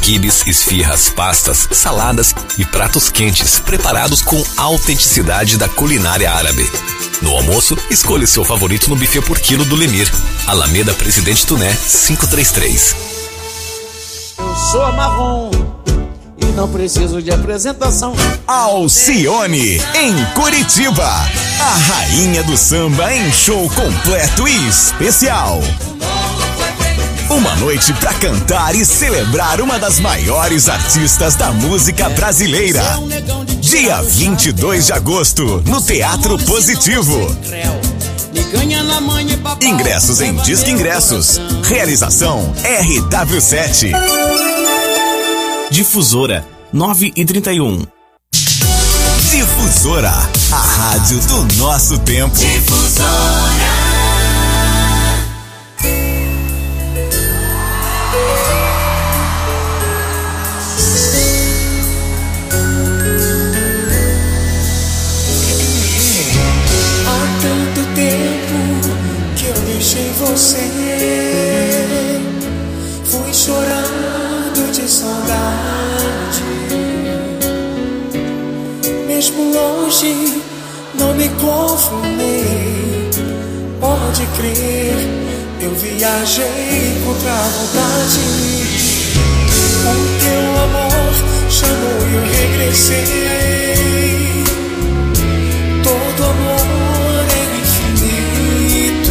quibes, esfirras, pastas, saladas e pratos quentes, preparados com autenticidade da culinária árabe. No almoço, escolha o seu favorito no buffet por quilo do Lemir. Alameda Presidente Tuné, 533. Eu sou a Marrom e não preciso de apresentação. Alcione, em Curitiba. A rainha do samba em show completo e especial. Uma noite pra cantar e celebrar uma das maiores artistas da música brasileira. Dia 22 de agosto, no Teatro Positivo. Ingressos em Disque Ingressos. Realização RW7. Difusora 9h31. Difusora, a rádio do nosso tempo. Difusora. Há tanto tempo que eu deixei você, fui chorando de saudade. Mesmo longe, não me conformei. Pode crer, eu viajei contra a vontade. O teu amor chamou e eu regressei. Todo amor é infinito.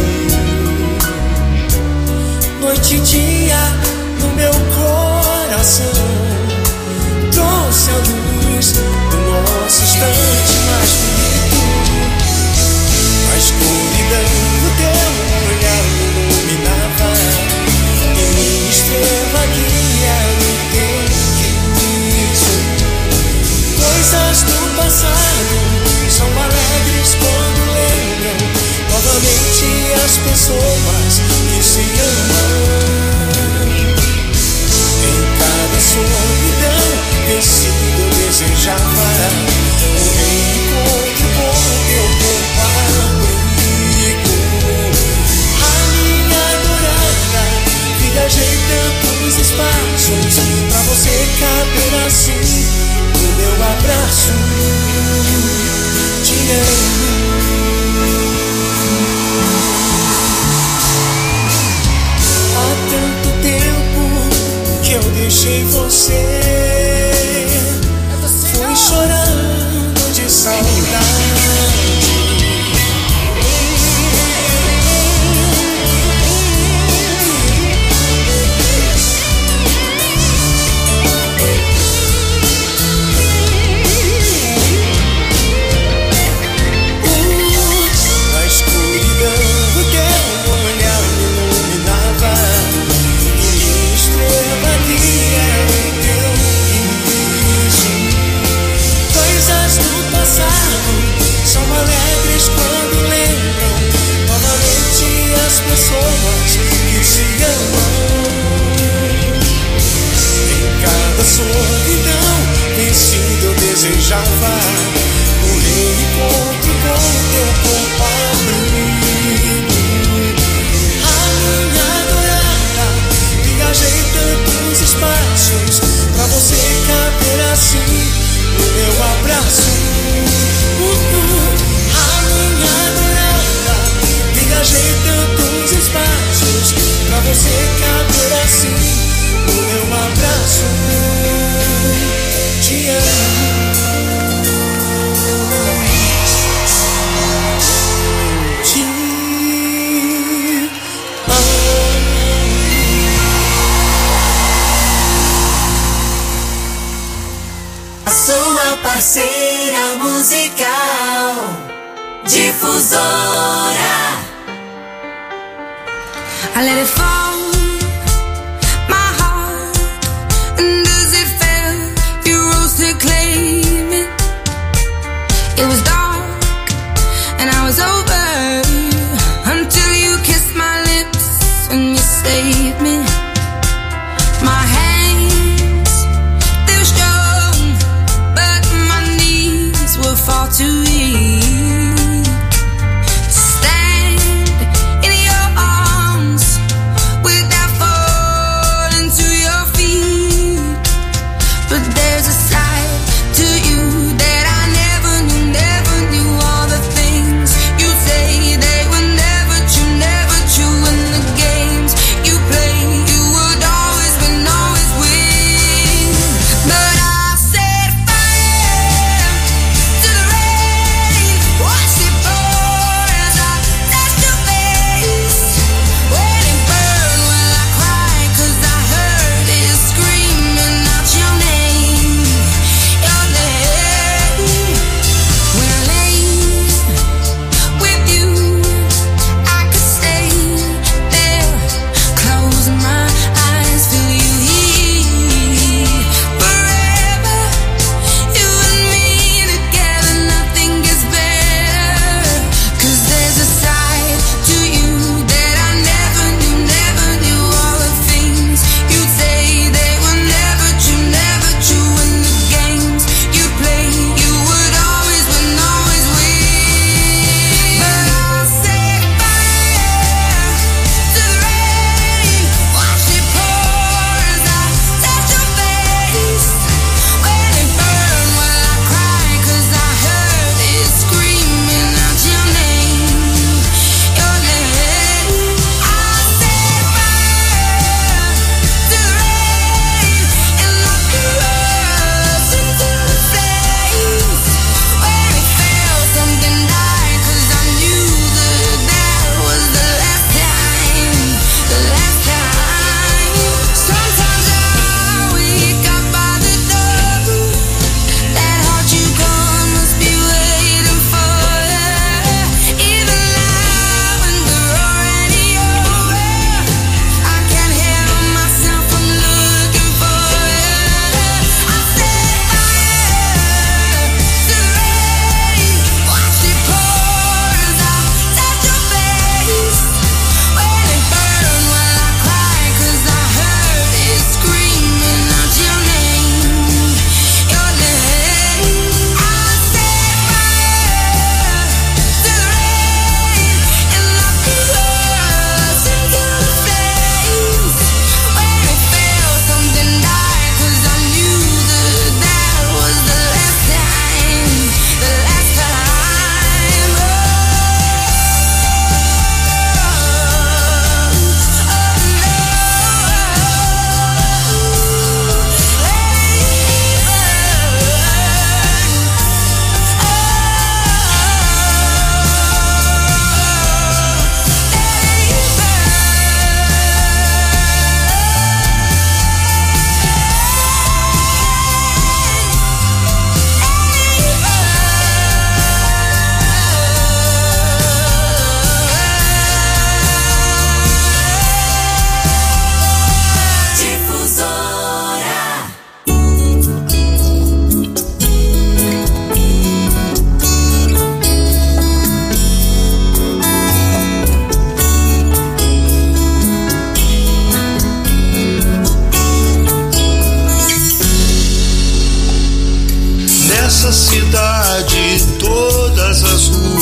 Noite e dia no meu coração, trouxe a luz do nosso instante mais bonito. A escuridão do teu olhar me iluminava, e minha estrela guia no teu riso. Coisas do passado são alegres quando lembram novamente as pessoas que se amam. Em cada solidão vencido eu desejava um reencontro com teu corpo abrigo. A minha adorada, viajei tantos espaços pra você caber assim no meu abraço. Te amo. Há tanto tempo que eu deixei você, fui chorando de saudade. Pessoas que se amam. Em cada solidão vencido eu desejava um reencontro com teu corpo abrigo. A minha adorada, viajei tantos espaços pra você caber assim no meu abraço. A minha adorada, viajei tantos espaços pra você caber assim no meu abraço. Te amo. Te amo. A sua parceira musical, Difusora. I let it fall, my heart, and as it fell, you rose to claim it. It was dark, and I was over, until you kissed my lips and you saved me. My hands, they were strong, but my knees were far too weak. Stand in your arms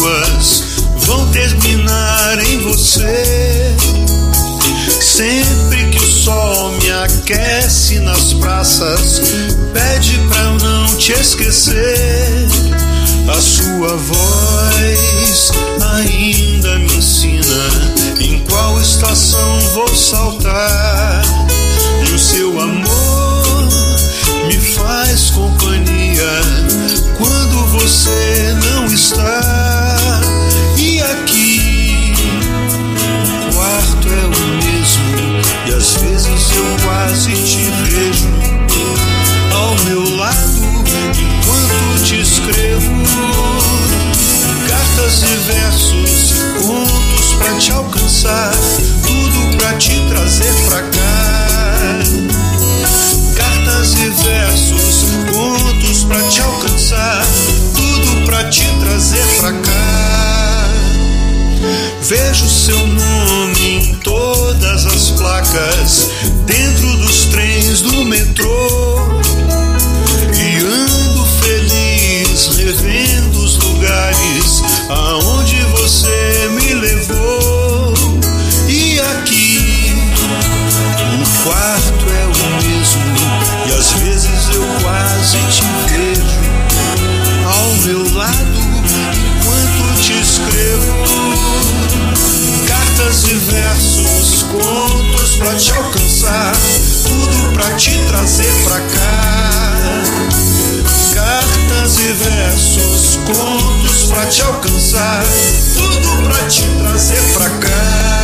mágoas vão terminar em você. Sempre que o sol me aquece nas praças, pede pra eu não te esquecer. A sua voz ainda me ensina em qual estação vou saltar. E o seu amor me faz companhia quando você não está. E aqui o quarto é o mesmo, e às vezes eu quase te vejo ao meu lado enquanto te escrevo cartas e versos, contos pra te alcançar, tudo pra te trazer pra cá. Cartas e versos, contos pra te alcançar, tudo pra te trazer pra cá. Vejo seu nome em todas as placas, dentro dos trens do metrô, e ando feliz revendo os lugares aonde você me levou. E aqui o quarto é o mesmo, e às vezes eu quase te vejo ao meu lado enquanto te escrevo cartas e versos, contos pra te alcançar, tudo pra te trazer pra cá. Cartas e versos, contos pra te alcançar, tudo pra te trazer pra cá.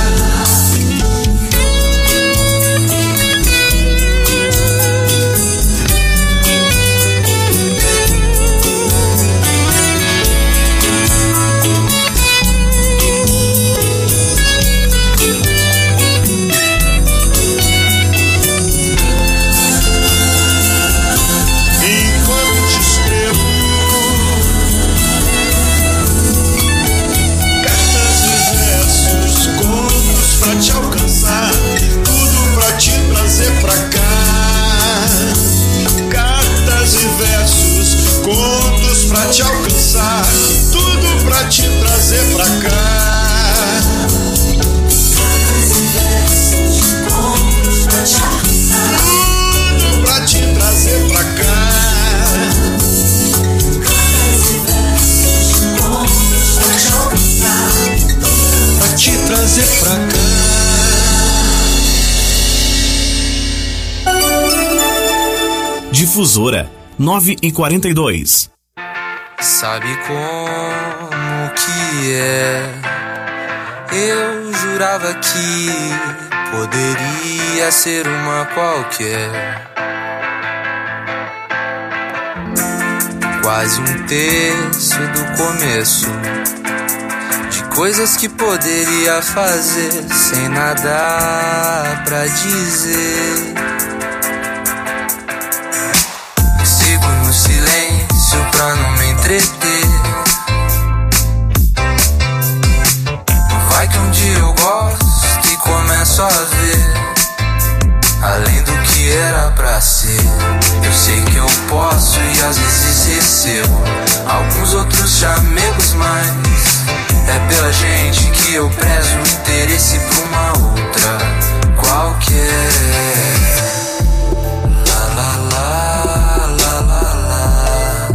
Te alcançar, tudo pra te trazer pra cá. Cartas e versos, contos pra te alcançar, tudo pra te trazer pra cá. Cartas e versos, contos pra te alcançar, tudo pra te trazer pra cá. Cartas e versos, contos pra te alcançar, pra te trazer pra cá. Difusora 9h42. Sabe como que é? Eu jurava que poderia ser uma qualquer. Quase um terço do começo de coisas que poderia fazer sem nada pra dizer. Sigo no silêncio pra não me entreter. Vai que um dia eu gosto e começo a ver além do que era pra ser. Eu sei que eu posso e às vezes recebo alguns outros chamegos, mas é pela gente que eu prezo o interesse pra uma outra qualquer. La la la, la la la.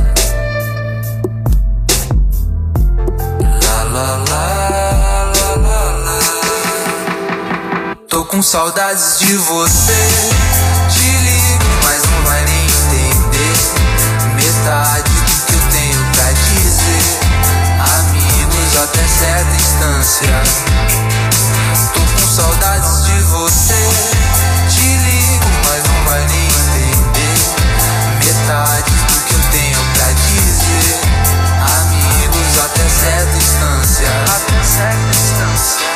La la la, la la la. Tô com saudades de você. Te ligo, mas não vai nem entender metade do que eu tenho pra dizer. Até certa distância. Tô com saudades de você. Te ligo, mas não vai nem entender metade do que eu tenho pra dizer. Amigos até certa distância. Até certa distância.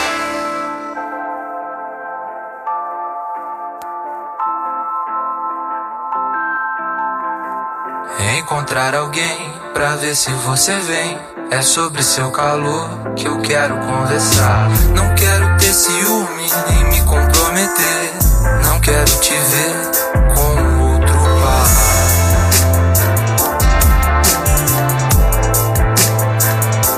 Encontrar alguém pra ver se você vem. É sobre seu calor que eu quero conversar. Não quero ter ciúme nem me comprometer. Não quero te ver com outro par.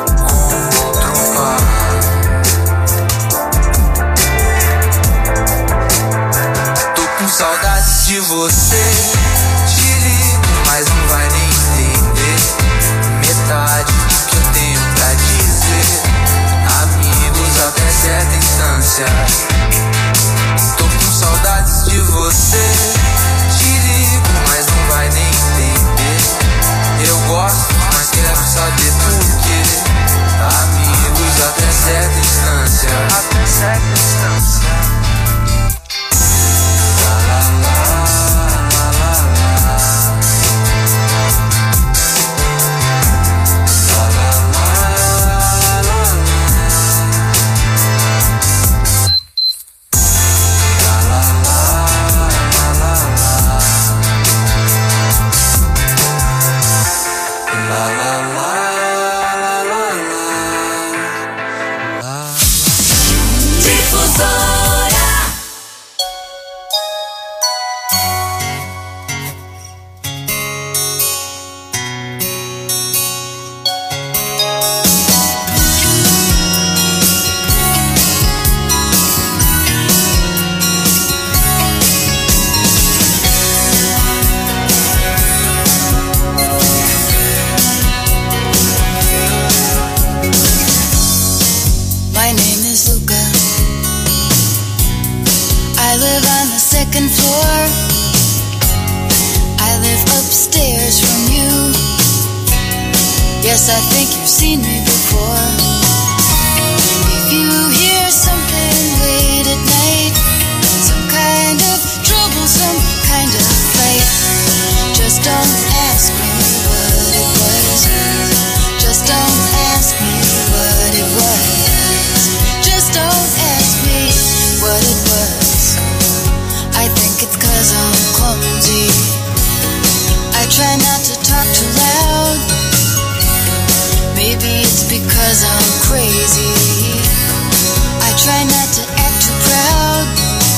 Yes, I think you've seen me before. If you hear something late at night, some kind of trouble, some kind of fight, just don't ask me what it was. Just don't ask me what it was. Just don't ask me what it was. I think it's 'cause I'm clumsy. I try not to talk too loud. Maybe it's because I'm crazy. I try not to act too proud.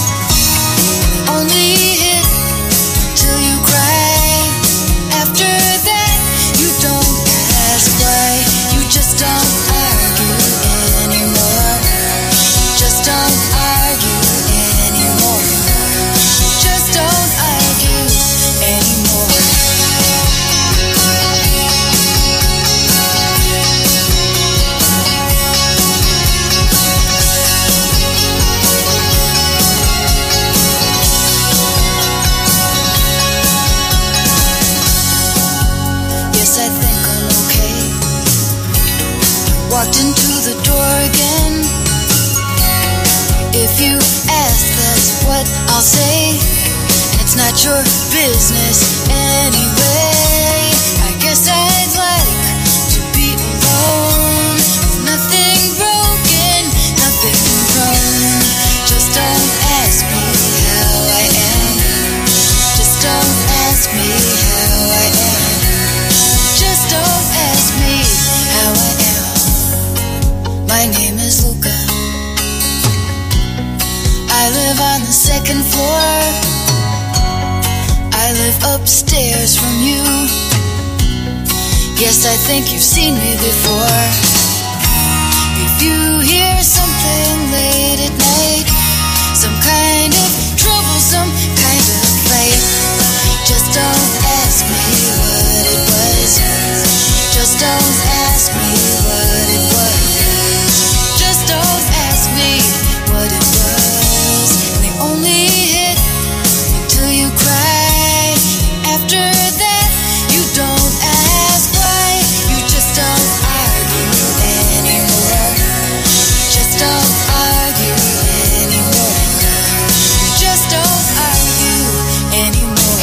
Only hit till you cry. After that, you don't ask why. You just don't argue anymore. Just don't argue anymore. Just don't argue anymore. I think I'm okay. Walked into the door again. If you ask, that's what I'll say. And it's not your business anyway. I guess I'd like to be alone, with nothing broken, nothing wrong. Just don't ask me how I am. Just don't ask me how I am. Just don't ask me how I am. My name is Luca. I live on the second floor. I live upstairs from you. Yes, I think you've seen me before. If you hear something late at night, some kind of trouble, some kind of fight, just don't ask me what it was. Just don't ask me what it was. Just don't ask me what it was. And they only hit until you cry. After that, you don't ask why. You just don't argue anymore. Just don't argue anymore. Just don't argue anymore.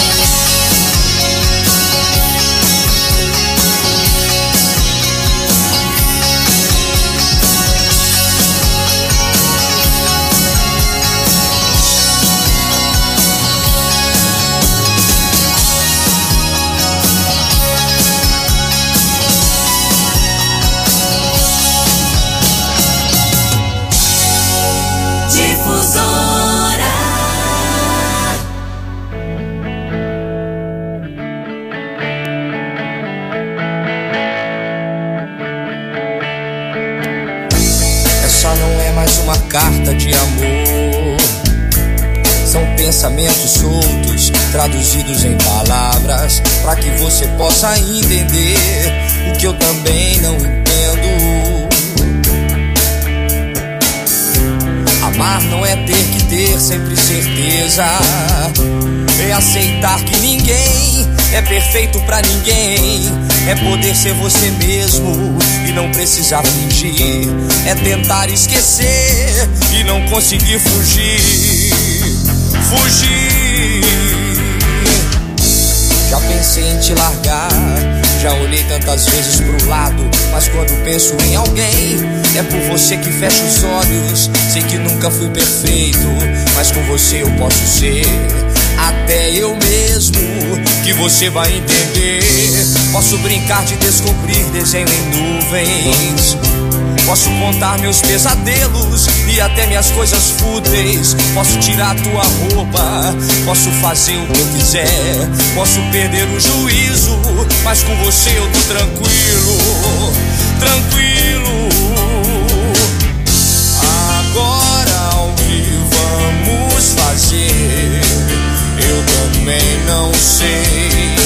Uma carta de amor. São pensamentos soltos, traduzidos em palavras, para que você possa entender o que eu também não entendo. Amar não é ter que ter sempre certeza. É aceitar que ninguém é perfeito pra ninguém. É poder ser você mesmo e não precisar fingir. É tentar esquecer e não conseguir fugir. Fugir. Já pensei em te largar, já olhei tantas vezes pro lado, mas quando penso em alguém, é por você que fecho os olhos. Sei que nunca fui perfeito, mas com você eu posso ser até eu mesmo, que você vai entender. Posso brincar de descobrir desenho em nuvens. Posso contar meus pesadelos e até minhas coisas fúteis. Posso tirar tua roupa, posso fazer o que eu quiser. Posso perder o juízo, mas com você eu tô tranquilo. Tranquilo. Agora o que vamos fazer? Eu também não sei.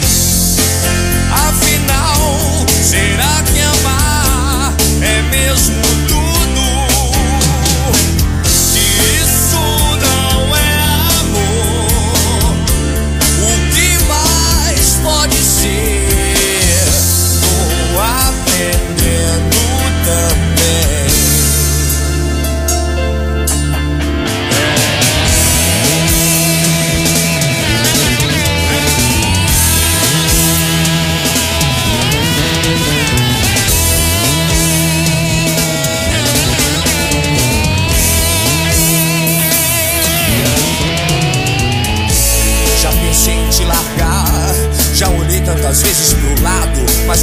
Afinal, será que amar é mesmo tudo? Que isso não é amor. O que mais pode ser? Ou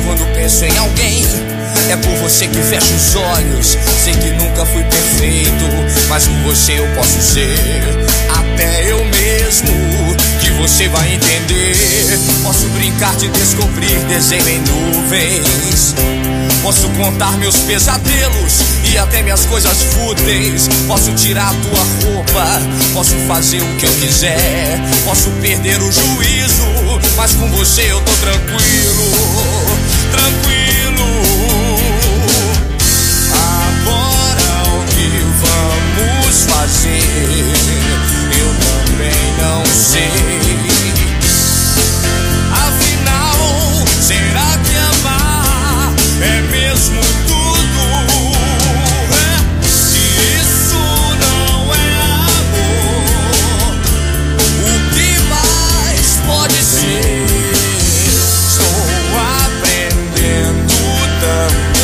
quando penso em alguém, é por você que fecho os olhos. Sei que nunca fui perfeito, mas com você eu posso ser até eu mesmo, que você vai entender. Posso brincar de descobrir desenho em nuvens, posso contar meus pesadelos e até minhas coisas fúteis. Posso tirar a tua roupa, posso fazer o que eu quiser, posso perder o juízo, mas com você eu tô tranquilo, tranquilo. Agora o que vamos fazer? Eu também não sei. Afinal, será que amar é mesmo tudo? Se isso não é amor, o que mais pode ser? Estou aprendendo também.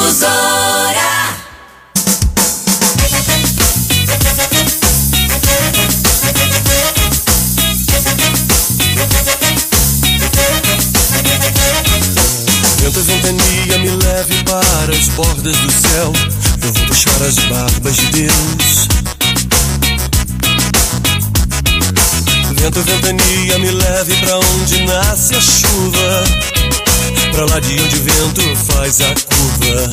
Difusora. Vento, ventania, me leve para as bordas do céu. Eu vou puxar as barbas de Deus. Vento, ventania, me leve pra onde nasce a chuva, pra lá de onde o vento faz a curva.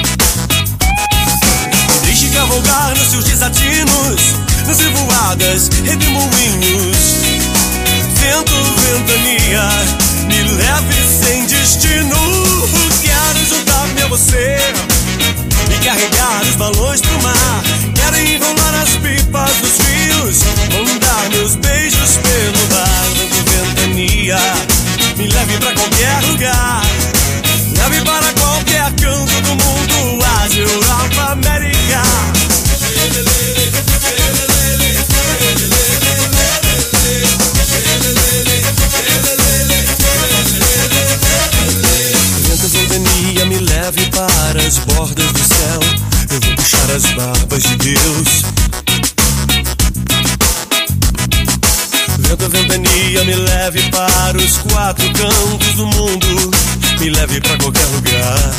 Me deixe cavalgar nos seus desatinos, nas revoadas, redemoinhos. Vento, ventania, me leve sem destino. Quero juntar-me a você e carregar os balões pro mar. Quero enrolar as pipas dos rios, mandar meus beijos pelo mar. Vento, ventania, me leve pra qualquer lugar. Leve para qualquer canto do mundo, Ásia, Europa, América. Vento, ventania, me leve para as bordas do céu. Eu vou puxar as barbas de Deus. Vento, ventania, me leve para os quatro cantos do mundo. Me leve pra qualquer lugar.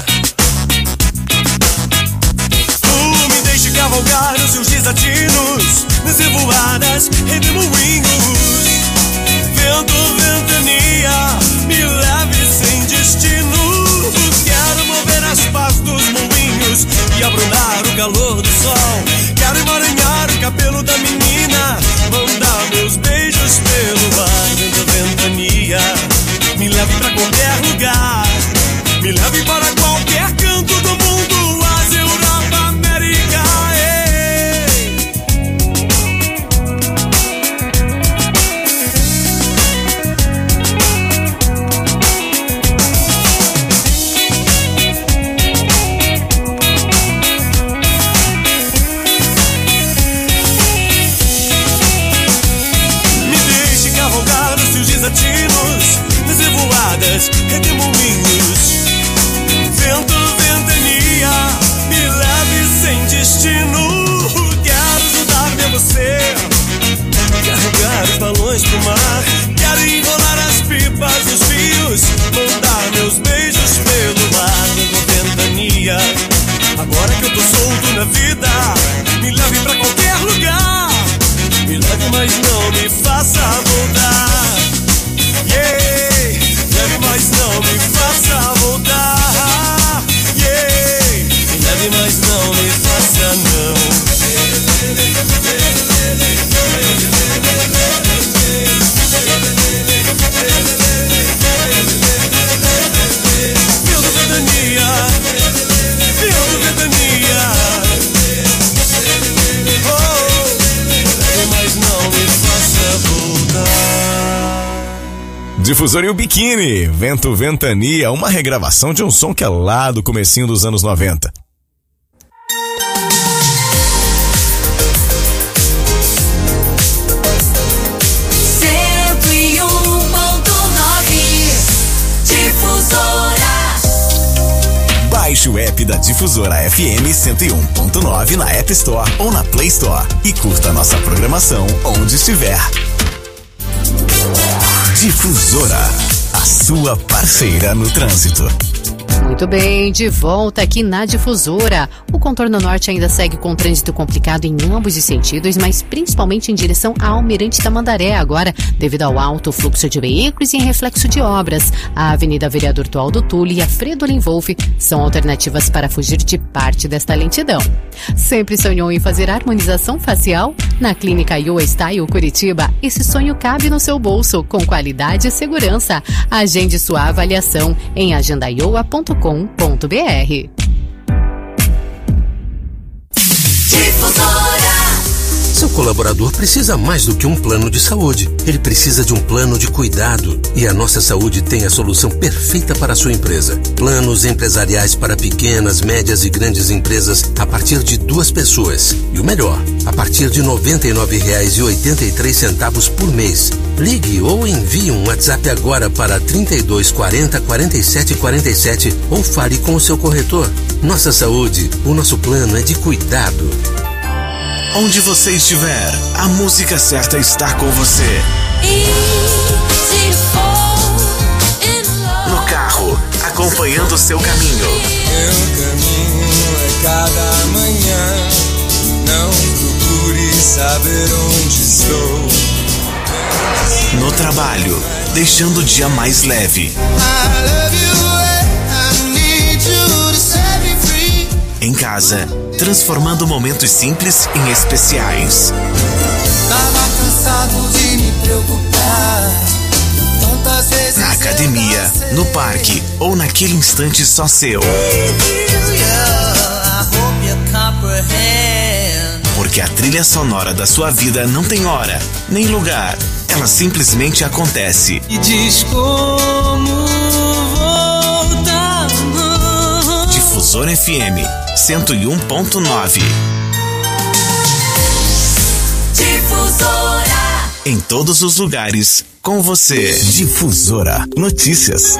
Me deixe cavalgar nos seus desatinos, nas revoadas, redemoinhos. Vento, ventania, me leve sem destino. Quero mover as pás dos moinhos e abrandar o calor do sol. Quero emaranhar o cabelo da menina, mandar meus beijos pelo ar. Vento, ventania, me leve pra qualquer lugar. Me leve para qualquer canto do mundo, Ásia, Europa, América. Me deixe cavalgar nos seus desatinos, nas revoadas, redemoinhos. Vento, ventania, me leve sem destino. Quero juntar-me a você, carregar os balões pro mar. Quero enrolar as pipas dos rios, mandar meus beijos pelo mar. Ventania, agora que eu tô solto na vida, me leve pra qualquer lugar. Me leve, mas não me faça voltar. Yeah, leve, mas não me faça voltar. Yeah, me leve, mas não me faça não. Vento, ventania, vento, ventania. Oh, leve, mas não me faça voltar. Difusora e o Biquíni, Vento, Ventania, uma regravação de um som que é lá do comecinho dos anos 90. Baixe o app da Difusora FM 101.9 na App Store ou na Play Store e curta nossa programação onde estiver. Difusora, a sua parceira no trânsito. Muito bem, de volta aqui na Difusora. O contorno norte ainda segue com trânsito complicado em ambos os sentidos, mas principalmente em direção a Almirante Tamandaré agora, devido ao alto fluxo de veículos e em reflexo de obras. A Avenida Vereador Tualdo Tulli e a Fredo Linvolfe são alternativas para fugir de parte desta lentidão. Sempre sonhou em fazer harmonização facial? Na Clínica Yoa Style Curitiba, esse sonho cabe no seu bolso, com qualidade e segurança. Agende sua avaliação em agendaioa.com.br. Seu colaborador precisa mais do que um plano de saúde. Ele precisa de um plano de cuidado. E a Nossa Saúde tem a solução perfeita para a sua empresa. Planos empresariais para pequenas, médias e grandes empresas a partir de 2 pessoas. E o melhor, a partir de R$ 99,83 por mês. Ligue ou envie um WhatsApp agora para 32 40 47 47 ou fale com o seu corretor. Nossa saúde, o nosso plano é de cuidado. Onde você estiver, a música certa está com você. No carro, acompanhando o seu caminho. Meu caminho é cada manhã. Não procure saber onde estou. No trabalho, deixando o dia mais leve. Em casa, transformando momentos simples em especiais. Tava cansado de me preocupar. Tantas vezes na academia, no parque ou naquele instante só seu. Porque a trilha sonora da sua vida não tem hora, nem lugar. Ela simplesmente acontece. E diz como voltar. Difusora FM 101.9. Difusora. Em todos os lugares, com você. Difusora Notícias.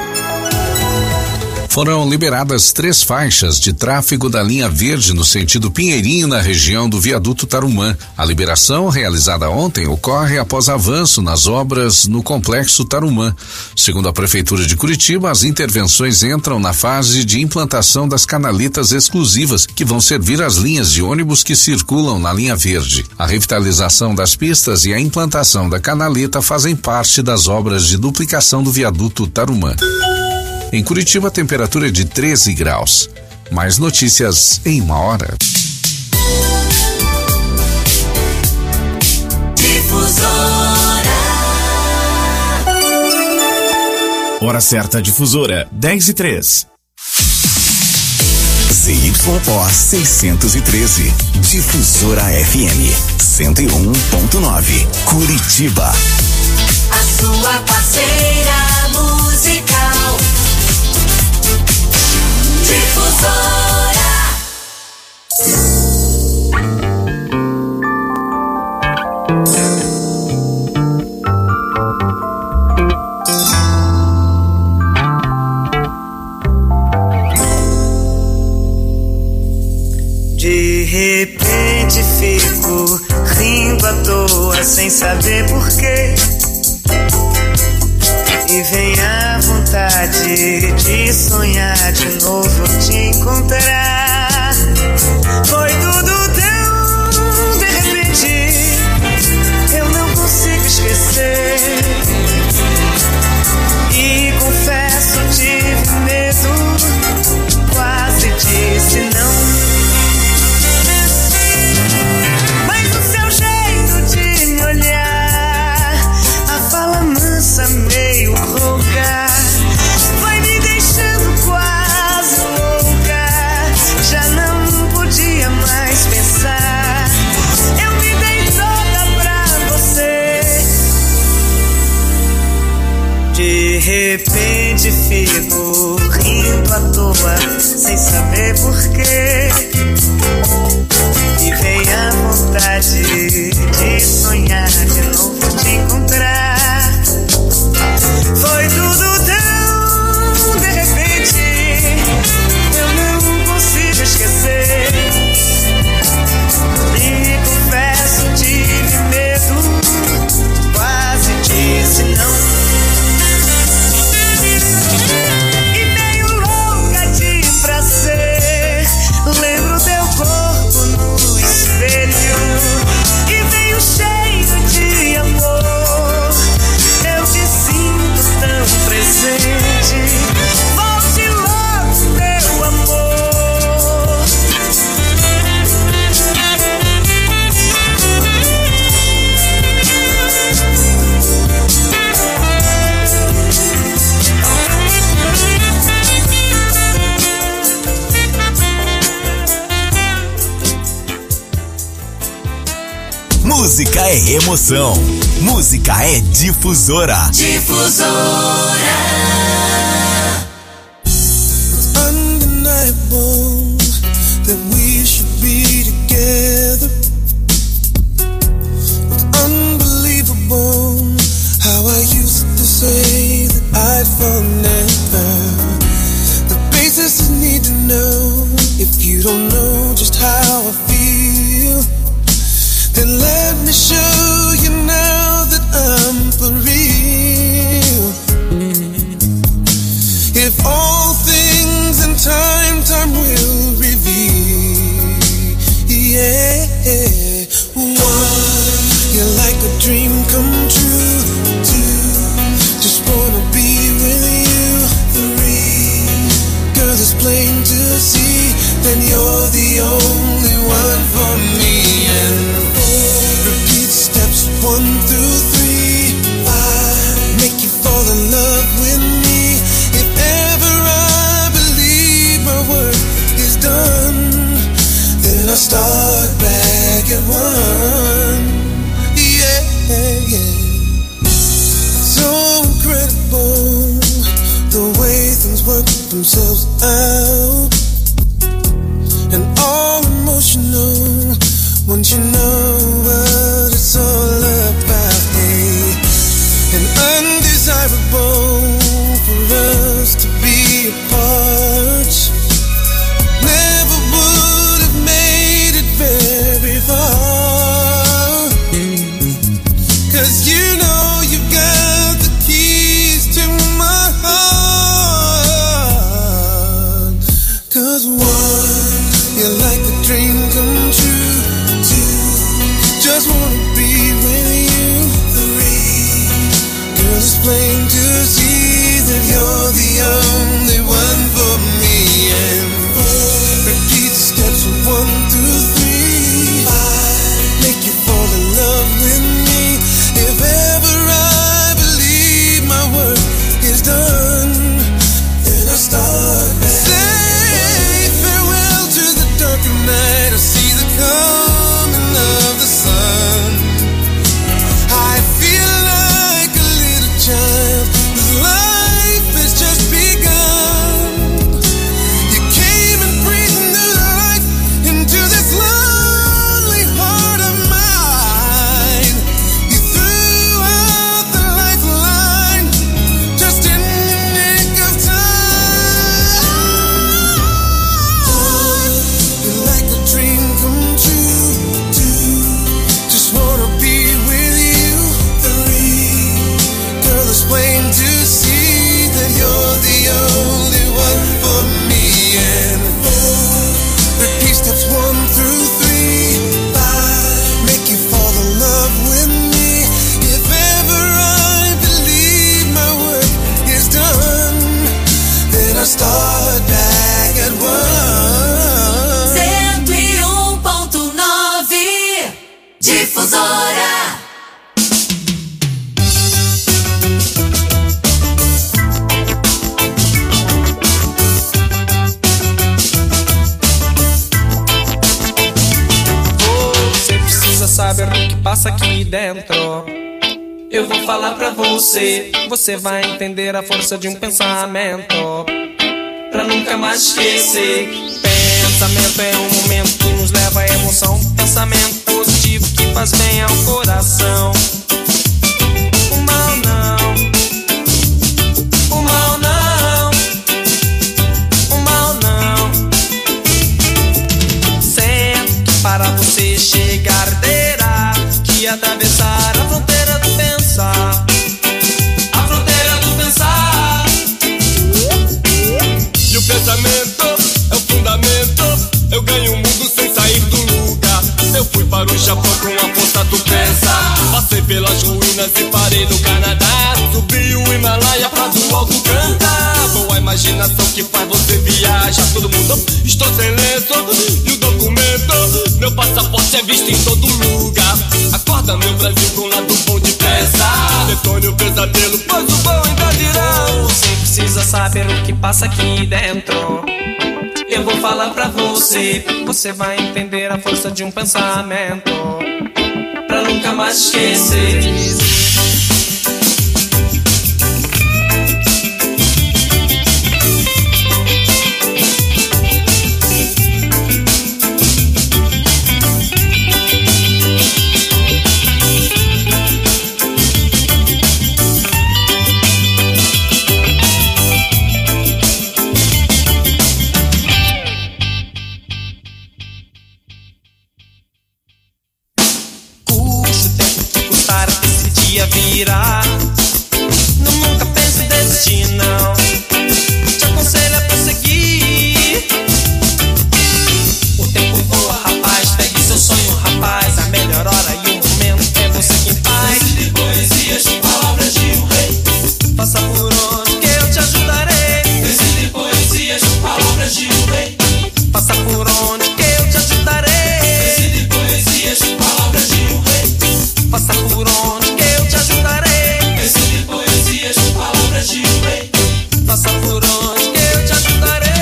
Foram liberadas 3 faixas de tráfego da linha verde no sentido Pinheirinho, na região do viaduto Tarumã. A liberação, realizada ontem, ocorre após avanço nas obras no complexo Tarumã. Segundo a Prefeitura de Curitiba, as intervenções entram na fase de implantação das canaletas exclusivas, que vão servir as linhas de ônibus que circulam na linha verde. A revitalização das pistas e a implantação da canaleta fazem parte das obras de duplicação do viaduto Tarumã. Em Curitiba, a temperatura é de 13 graus. Mais notícias em 1 hora. Difusora. Hora certa, Difusora, 10:03. ZYO 613. Difusora FM 101.9. Curitiba. A sua parceira musical. Difusora. De repente fico rindo à toa sem saber porquê. E vem a vontade de sonhar de novo te encontrar. Foi tudo tão de repente, eu não consigo esquecer. E confesso, tive medo, quase disse não. Mas o seu jeito de me olhar, a fala mansa meio rouca, vai me deixando quase louca. Já não podia mais pensar, eu me dei toda pra você. De repente fico rindo à toa, sem saber porquê. E vem a vontade de sonhar de novo te encontrar. Foi tudo tão de repente, eu não consigo esquecer. E confesso, tive medo, quase disse não. E meio louca de prazer, lembro teu corpo no espelho. E veio cheio de amor, eu te sinto tão presente. Volte logo, meu amor. Música é emoção. Música é Difusora. Difusora. Undeniable that we should be together. Unbelievable how you don't know just how I feel, then let me show you now that I'm for real. If all things in time will reveal. Yeah, one, you're like a dream come true. Two, just wanna be with you. Three, girl, it's plain to see that you're the only one for me. And four, repeat steps 1 through 3. 5, make you fall in love with me. If ever I believe my work is done, then I start back at 1. Yeah. So incredible the way things work themselves out, and all emotional once you know what it's all about. Hey, and undesirable for us to be apart. Never would have made it very far, 'cause you know you've got the keys to my heart. 'Cause 1, you're like a dream come true. 2, just wanna be with you. 3, girl, it's plain to see that you're the only one for me. And 4, repeat steps 1 through 3. 5, make you fall in love with me. If ever I believe my work is done, then I start back. Say farewell to the darker night. I see the coming of the sun. I feel like a little child whose life has just begun. You came and breathed new life into this lonely heart of mine. You threw out the lifeline just in the nick of time. You're like a dream come true. 2, just wanna be with you. 3, girl, it's plain to see that you're the only one for me. And 4, repeat steps 1 through 3. 5, make you fall in love with me. If ever I believe my work is done, then I start back at 1. 101.9 Difusora. Você precisa saber o que passa aqui dentro. Eu vou falar pra você, você vai entender a força de um pensamento, pra nunca mais esquecer. Pensamento é um momento que nos leva à emoção. Pensamento positivo que faz bem ao coração. O mal não, o mal não, o mal não. Sempre que para você chegar terá que atravessar a fronteira do pensar. A fronteira do pensar. E o pensamento é o fundamento. Eu ganho o mundo sem sair do lugar. Eu fui para o Japão com a força do pensar. Passei pelas ruínas e parei no Canadá. Subi o Himalaia pra do alto cantar. Boa imaginação que faz você viajar. Todo mundo, estou sem lenço. E o documento, meu passaporte é visto em todo lugar. Acorda meu Brasil com o lado bom de pensar. Detone o pesadelo, pois o bom ainda virá. Você precisa saber o que passa aqui dentro. Eu vou falar pra você, você vai entender a força de um pensamento, pra nunca mais esquecer. Passa por onde que eu te ajudarei. Recite poesias, palavras de um rei. Passa por onde que eu te ajudarei. Recite poesias, palavras de um rei. Passa por onde que eu te ajudarei.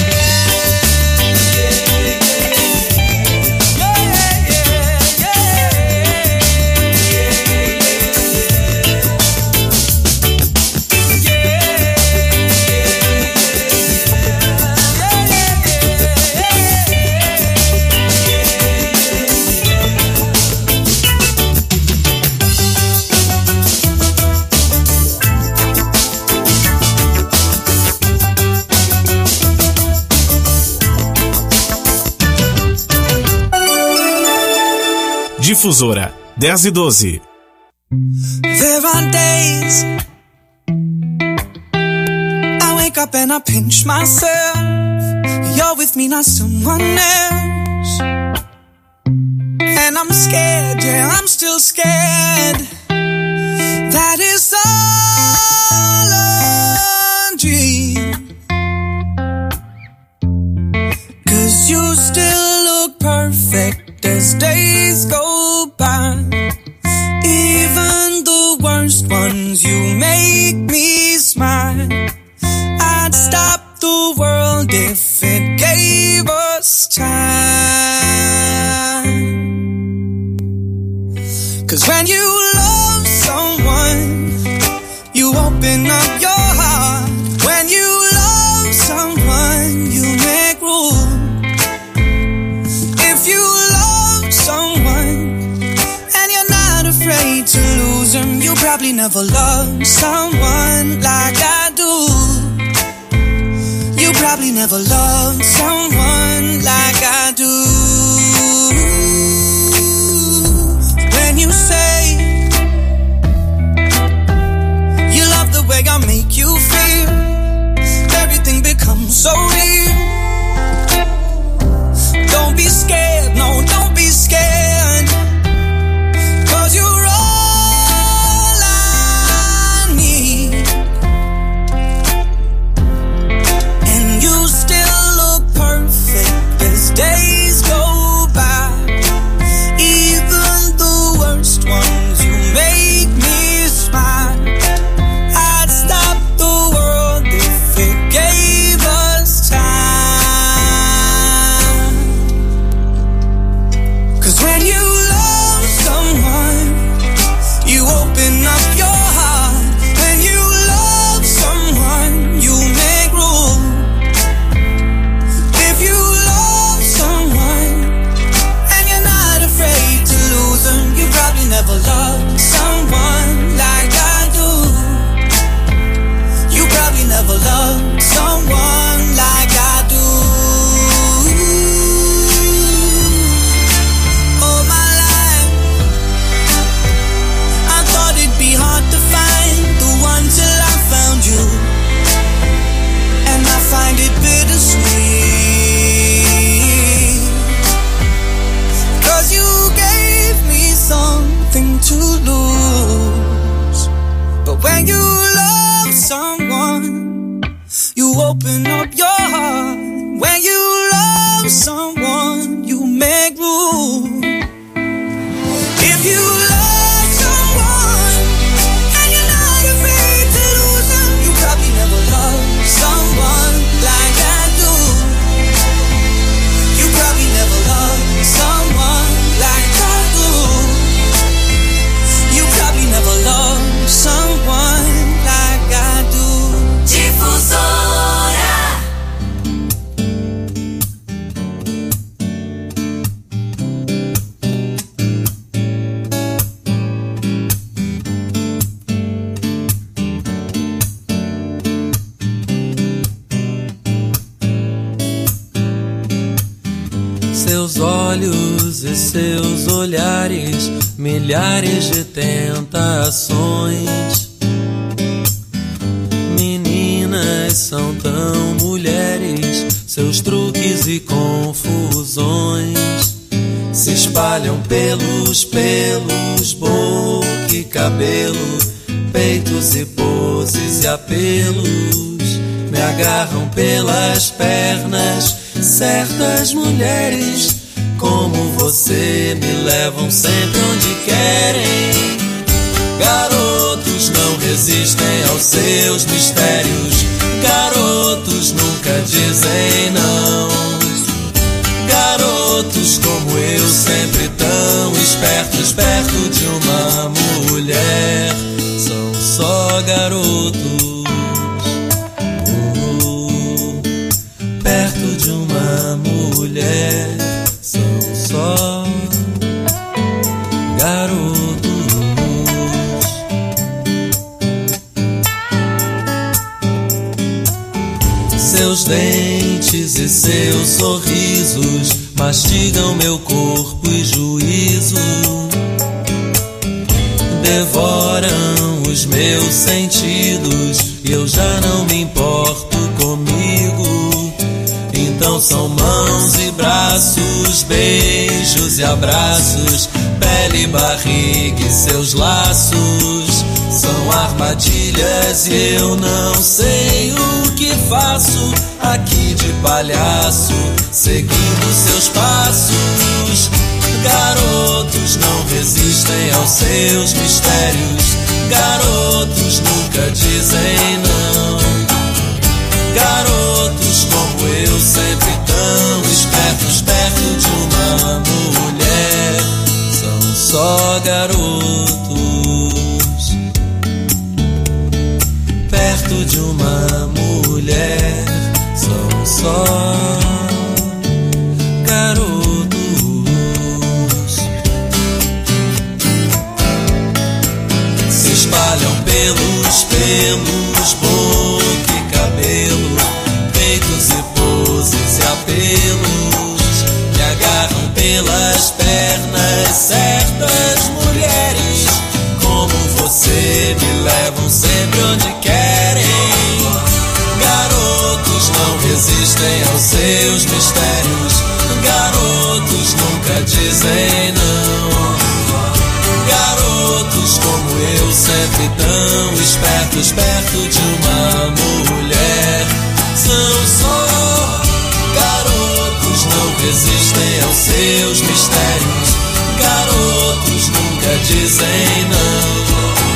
Difusora 10 e 12. There are days I wake up and I pinch myself. You're with me, not someone else. And I'm scared, yeah, I'm still scared. That is all a dream. 'Cause you still look perfect as days go by. Even the worst ones, you make me smile. I'd stop the world if it gave us time. 'Cause when you love someone, you open up your heart. When you love someone, you make room. If you love someone and you're not afraid to lose them, you probably never loved someone like I do. You probably never loved someone like I do. When you say you love the way I make you feel, everything becomes so real. Don't be scared, no, don't be scared. 'Cause you're all I need. And you still look perfect as days go by. Even the worst ones, you make me smile. I'd stop the world if it gave us time. 'Cause when you love someone, you open up your heart. When you love someone, you make room. If you love someone and you're not afraid to lose them, you probably never loved someone like I do. You probably never loved someone like I do. All my life I thought it'd be hard to find the one till I found you. And I find it bittersweet. 'Cause you gave me something to lose. But when you love someone, you open up your heart. When you love someone, you make room. If you love someone and you're not afraid to lose them, you probably never loved someone like I do. You probably never loved someone like I do. You probably never loved someone like I do. Difusora. Seus olhos e seus olhares, milhares de tentações. Meninas são tão mulheres, seus truques e confusões se espalham pelos pelos, boca e cabelo, peitos e poses e apelos. Me agarram pelas pernas, Certas mulheres como você me levam sempre onde querem. Garotos não resistem aos seus mistérios. Garotos nunca dizem não. Garotos como eu, sempre tão espertos, perto de uma mulher. São só garotos. Perto de uma mulher. São só garotos. Seus dentes e seus sorrisos mastigam meu corpo e juízo. Devoram os meus sentidos e eu já não me importo comigo. Então são mãos e braços, beijos e abraços, pele e barriga e seus laços. São armadilhas e eu não sei o que faço aqui de palhaço, seguindo seus passos. Garotos não resistem aos seus mistérios. Garotos nunca dizem não. Garotos como eu, sempre tão espertos, perto de uma mulher. São só garotos. Perto de uma mulher. São só garotos. Se espalham pelos pelos, boca e cabelo, peitos e poses e apelos. Me agarram pelas pernas. Certas mulheres como você me levam sempre onde querem. Garotos não resistem aos seus mistérios. Garotos nunca dizem não. Garotos como eu, sempre tão espertos, perto de uma mulher. São só garotos, não resistem aos seus mistérios. Garotos nunca dizem não.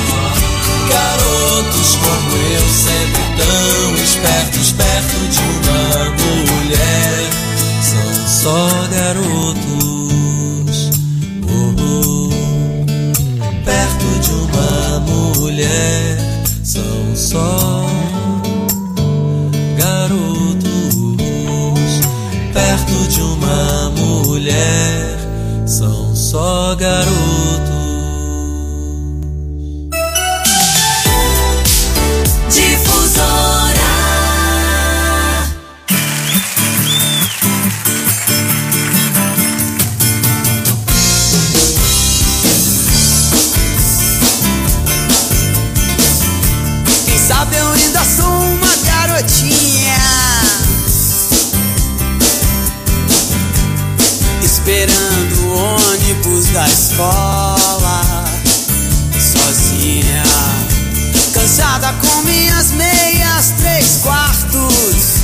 Garotos como eu, sempre tão espertos, perto de uma mulher. São só garotos. Perto de uma mulher. São só garotos. Perto de uma mulher. São só garotos. Difusora. Quem sabe eu ainda sou uma garotinha, esperando o ônibus da escola, sozinha, cansada com minhas meias 3/4,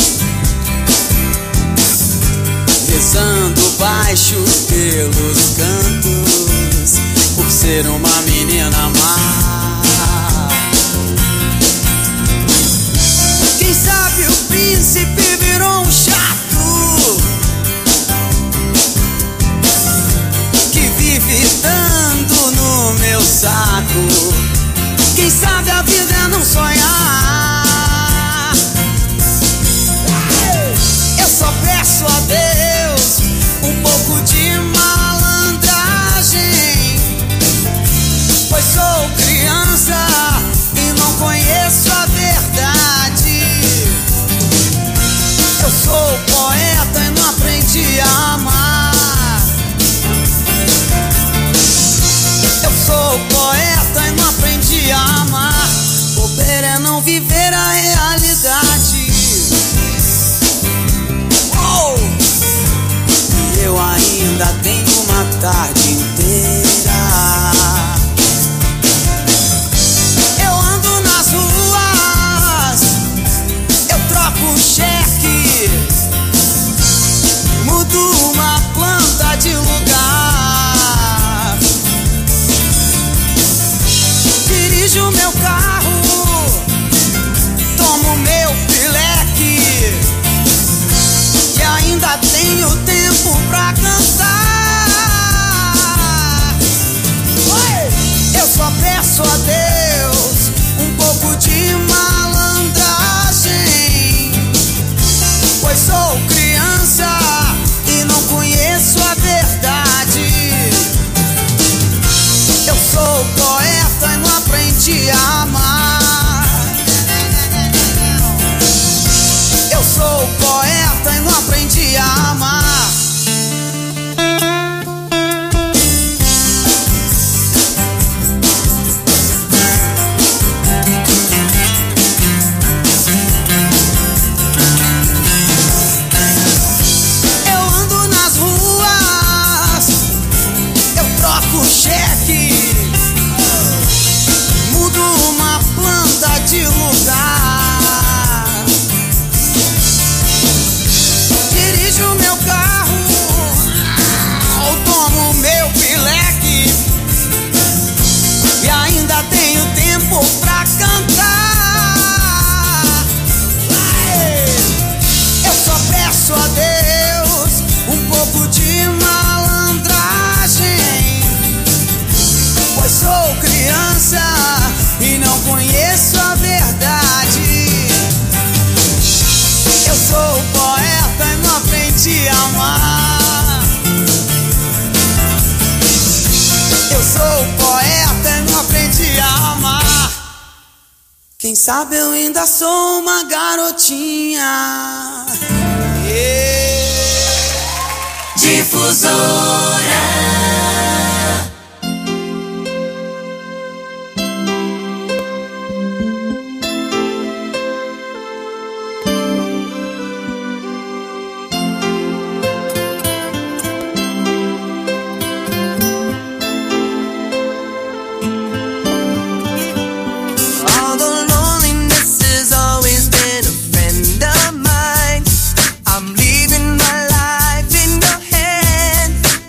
rezando baixo pelos cantos, por ser uma menina má. Quem sabe o príncipe virou um chato, que vive dando no meu saco. Quem sabe a vida é não sonhar. Eu só peço a Deus um pouco de malandragem, pois sou criança e não conheço a verdade. Eu sou poeta e não aprendi a amar. Eu sou poeta e não aprendi a amar. Bobeira é não viver a realidade. Oh! E eu ainda tenho uma tarde inteira. Eu ando nas ruas, eu troco um cheque ainda tenho tempo pra cantar. Eu só peço a Deus um pouco de malandragem, pois sou criança e não conheço a verdade. Eu sou poeta e não aprendi a amar. Eu sou poeta e não aprendi a amar. Cheque, mudo uma planta de lugar, dirijo meu carro, ou tomo meu pileque, e ainda tenho tempo pra cantar. Eu só peço a Deus um pouco de malandragem, pois sou criança e não conheço a verdade. Eu sou poeta e não aprendi a amar. Eu sou poeta e não aprendi a amar. Quem sabe eu ainda sou uma garotinha. Difusora. I'm leaving my life in your hands.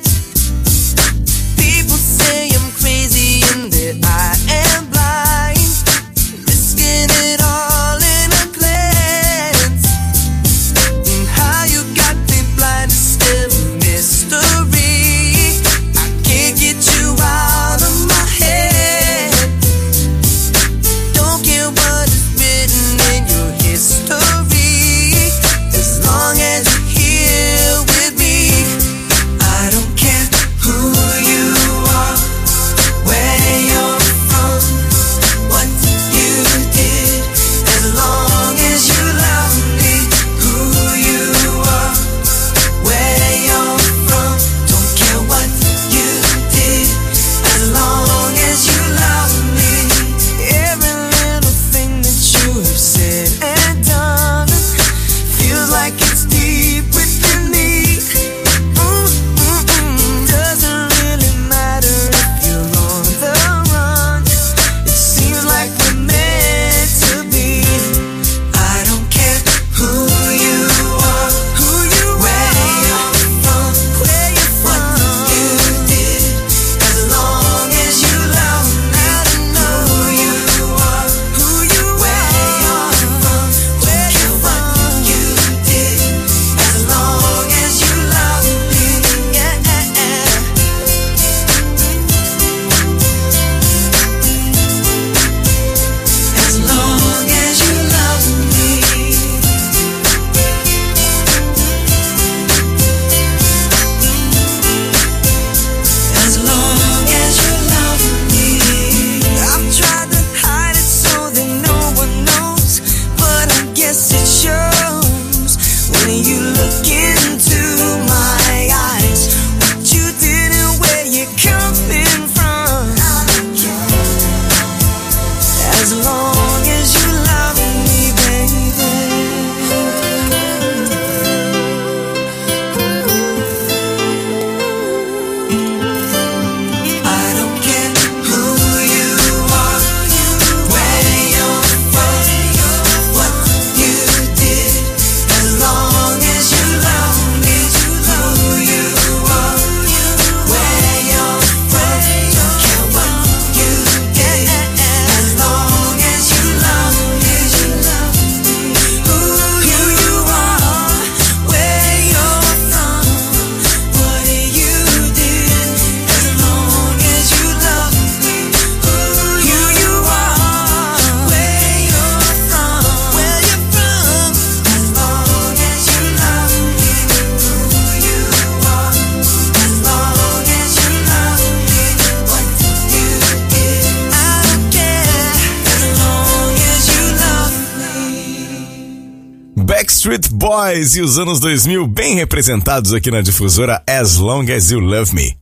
Backstreet Boys e os anos 2000 bem representados aqui na Difusora, As Long As You Love Me.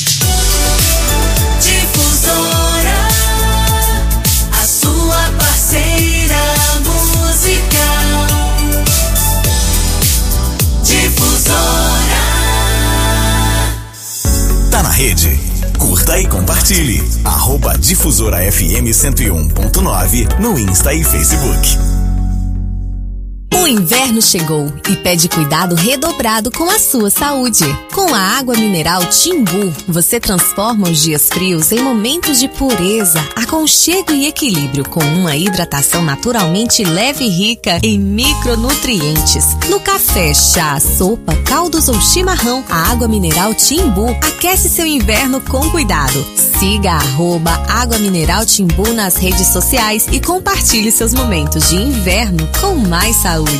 Difusora, a sua parceira musical. Difusora. Tá na rede? Curta e compartilhe. @Difusora FM 101.9 no Insta e Facebook. O inverno chegou e pede cuidado redobrado com a sua saúde. Com a água mineral Timbu, você transforma os dias frios em momentos de pureza, aconchego e equilíbrio, com uma hidratação naturalmente leve e rica em micronutrientes. No café, chá, sopa, caldos ou chimarrão, a água mineral Timbu aquece seu inverno com cuidado. Siga @Água Mineral Timbu nas redes sociais e compartilhe seus momentos de inverno com mais saúde.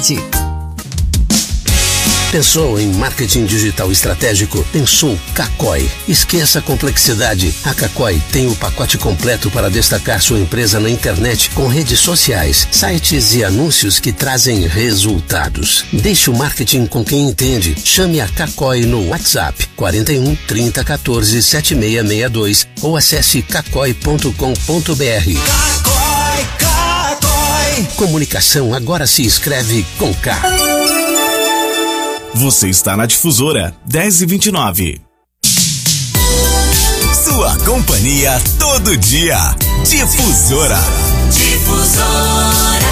Pensou em marketing digital estratégico? Pensou Kakoi. Esqueça a complexidade. A Kakoi tem o pacote completo para destacar sua empresa na internet com redes sociais, sites e anúncios que trazem resultados. Deixe o marketing com quem entende. Chame a Kakoi no WhatsApp 41 30 14 7662 ou acesse kakoi.com.br. Comunicação agora se escreve com K. Você está na Difusora 10h29. Sua companhia todo dia. Difusora. Difusora.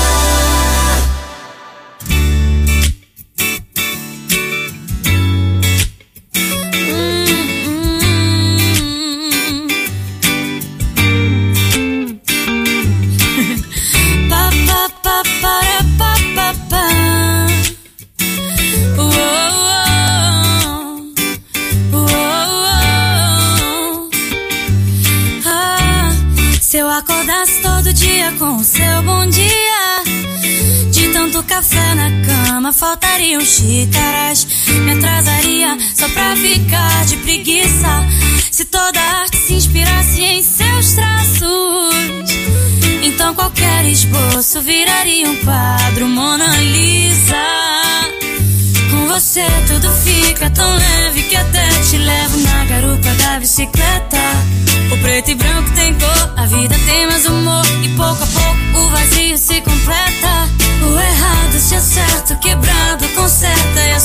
Acordasse todo dia com o seu bom dia, de tanto café na cama faltariam xícaras, me atrasaria só pra ficar de preguiça. Se toda arte se inspirasse em seus traços, então qualquer esboço viraria um quadro Mona Lisa. Com você tudo fica tão leve que até te levo na garupa da bicicleta. O preto e branco tem cor, a vida tem mais humor, e pouco a pouco o vazio se completa. O errado se acerta, o quebrado conserta,